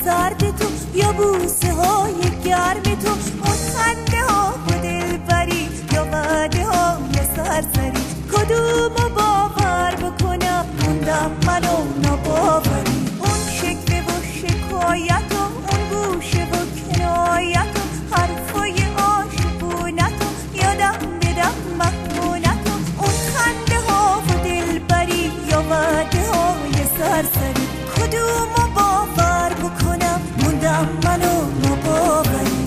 سرد تو یا بوسه های گرم تو، اون خنده ها و دلبری یا وعده های سرسری، کدومو باور بکنم موندم من و ناباوری. اون شکوه و شکایت و اون گوشه و کنایت و حرفای عاشقونت و یادم بدم مهمونت و اون خنده ها و دلبری یا وعده های سرسری، کدومو باور بکنم موندم من و ناباوری.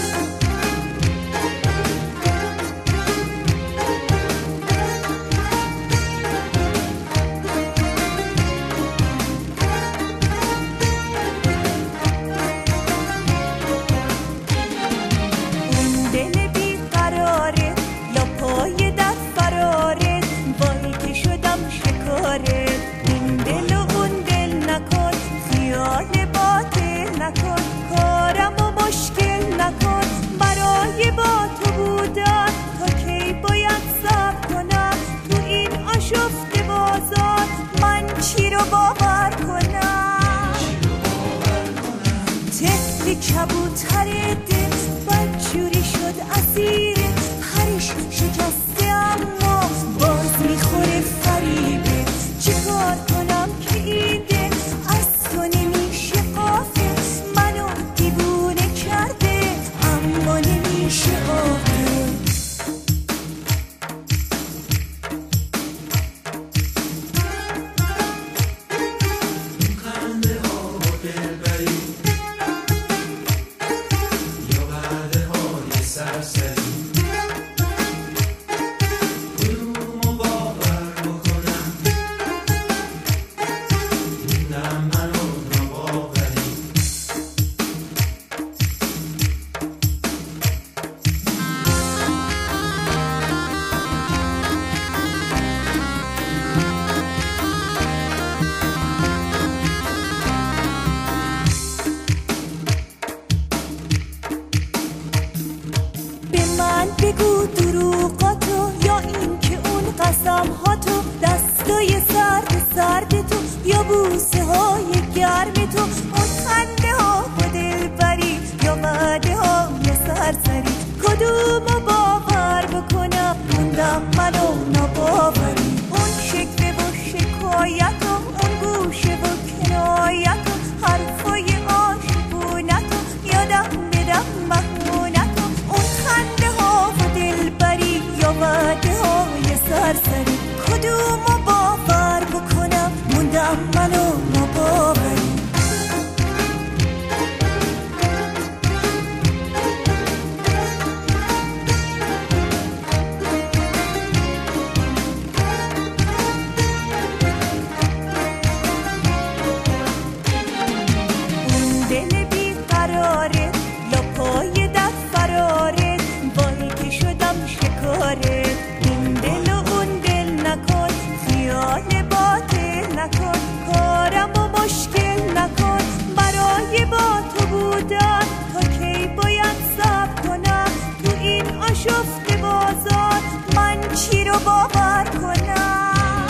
کبوتر دل بدجوری شد اسیر پرش شکسته، اما باز میخوره فریبه. چیکار کنم که این دل از تو نمیشه قافه، منو دیوونه کرده اما نمیشه قافه. بگو دروغاتو یا این که اون قسم هاتو، دستای سرد تو یا بوسه های گرم تو، اون خنده ها و دلبری یا وعده های سرسری، کدومو باور بکنم موندم من و ناباوری. اون شکوه و شکایت و اون گوشه و کنایت و حرفای عاشقونت و یادم بدم مهمونت و اون خنده ها و دلبری یا وعده های سرسری، کدومو باور بکنم موندم من و ناباوری. اون دل بیقراره یا پای دست فراره، وای که شدم شکاره. این دل و اون دل نکن، خیال باطل نکن، کارم و مشکل نکن. برای با تو بودن تا کی باید صبر کنم تو این آشفته بازار، من چی رو باور کنم؟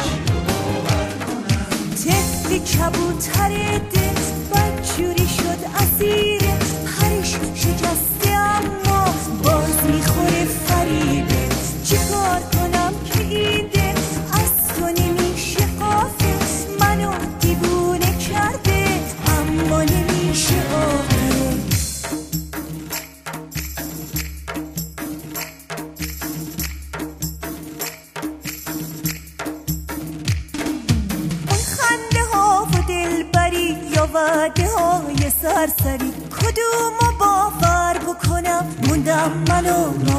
طفلی کبوتر دل بدجوری شد اسیر پرش شکسته، اما باز میخوره فریبه. چیکار کنم که این دل از تو نمیشه قافه، منو دیوونه کرده اما نمیشه قافه. اون خنده ها و دلبری یا وعده های سرسری، کدومو باور بکنم موندم منو